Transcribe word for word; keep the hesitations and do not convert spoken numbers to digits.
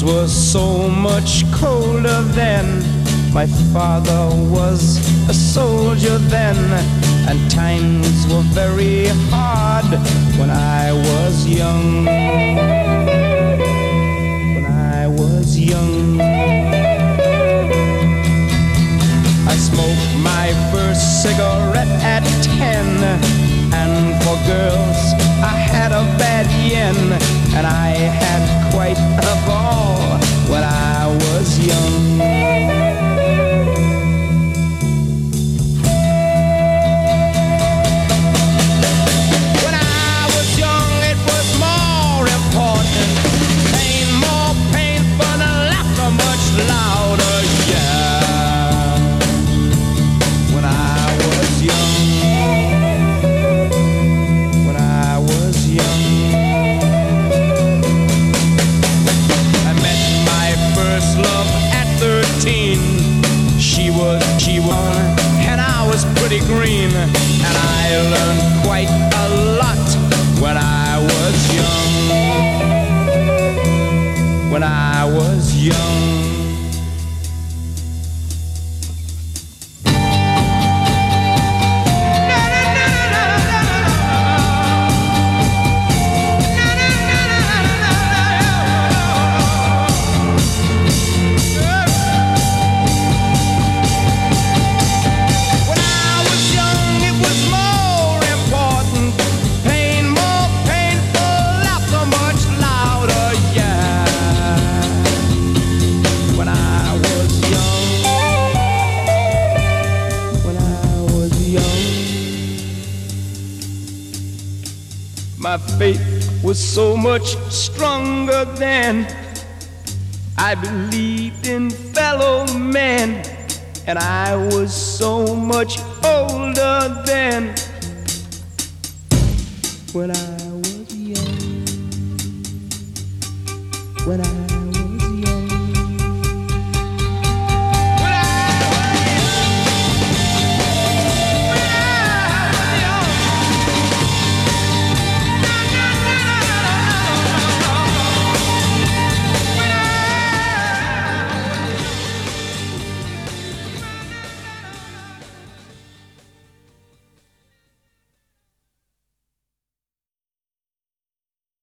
summers were so much colder then. My father was a soldier then, and times were very hard when I was young. When I was young, I smoked my first cigarette at ten, and for girls I had a bad yen, and I had quite a ball when I was young. Green, and I learned quite a lot when I was young. When I was young. My faith was so much stronger then. I believed in fellow men, and I was so much older then. When I was young, when I